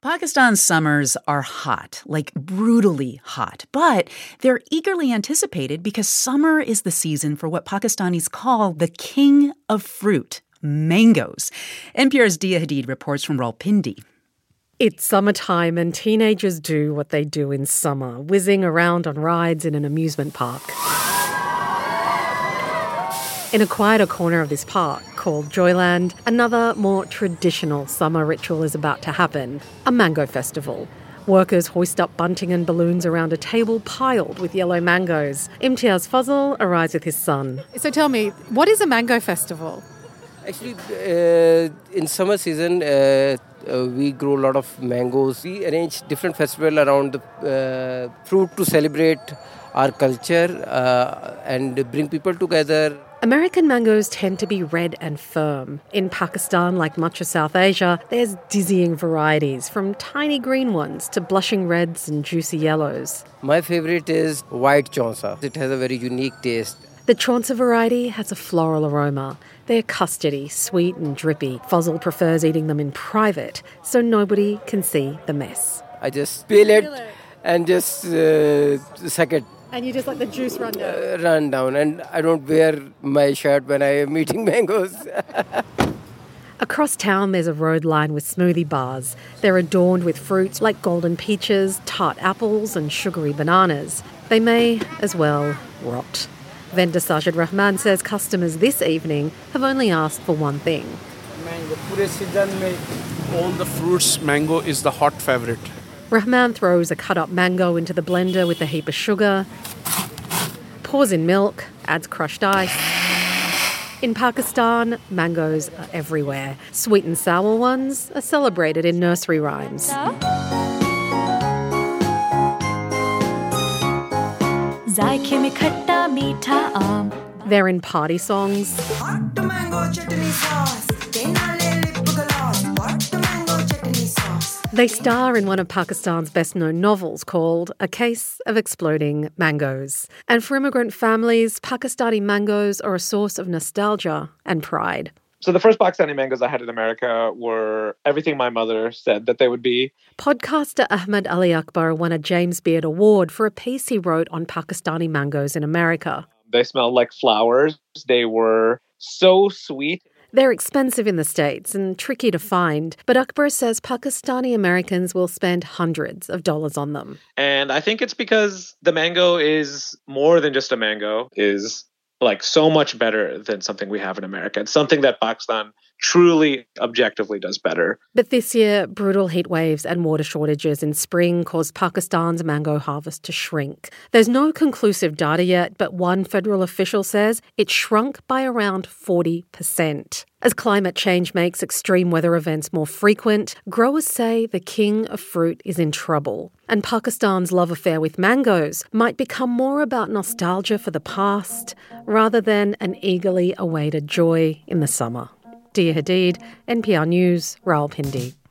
Pakistan's summers are hot, like brutally hot, but they're eagerly anticipated because summer is the season for what Pakistanis call the king of fruit, mangoes. NPR's Dia Hadid reports from Rawalpindi. It's summertime and teenagers do what they do in summer, whizzing around on rides in an amusement park. In a quieter corner of this park, called Joyland, another more traditional summer ritual is about to happen, a mango festival. Workers hoist up bunting and balloons around a table piled with yellow mangoes. Imtiaz Fazl arrives with his son. So tell me, what is a mango festival? Actually, in summer season, we grow a lot of mangoes. We arrange different festivals around the fruit to celebrate our culture and bring people together. American mangoes tend to be red and firm. In Pakistan, like much of South Asia, there's dizzying varieties, from tiny green ones to blushing reds and juicy yellows. My favorite is white chaunsa. It has a very unique taste. The chaunsa variety has a floral aroma. They're custardy, sweet and drippy. Fazl prefers eating them in private, so nobody can see the mess. I just peel it and just suck it. And you just let the juice run down? Run down. And I don't wear my shirt when I am eating mangoes. Across town, there's a road lined with smoothie bars. They're adorned with fruits like golden peaches, tart apples and sugary bananas. They may as well rot. Vendor Sajid Rahman says customers this evening have only asked for one thing. Mango. Pure season mein all the fruits, mango is the hot favorite. Rahman throws a cut-up mango into the blender with a heap of sugar, pours in milk, adds crushed ice. In Pakistan, mangoes are everywhere. Sweet and sour ones are celebrated in nursery rhymes. They're in party songs. They star in one of Pakistan's best-known novels called A Case of Exploding Mangoes. And for immigrant families, Pakistani mangoes are a source of nostalgia and pride. So the first Pakistani mangoes I had in America were everything my mother said that they would be. Podcaster Ahmed Ali Akbar won a James Beard Award for a piece he wrote on Pakistani mangoes in America. They smelled like flowers. They were so sweet. They're expensive in the States and tricky to find, but Akbar says Pakistani Americans will spend hundreds of dollars on them. And I think it's because the mango is more than just a mango, is like so much better than something we have in America. It's something that Pakistan truly, objectively does better. But this year, brutal heat waves and water shortages in spring caused Pakistan's mango harvest to shrink. There's no conclusive data yet, but one federal official says it shrunk by around 40%. As climate change makes extreme weather events more frequent, growers say the king of fruit is in trouble. And Pakistan's love affair with mangoes might become more about nostalgia for the past rather than an eagerly awaited joy in the summer. Dia Hadid, NPR News, Rawalpindi.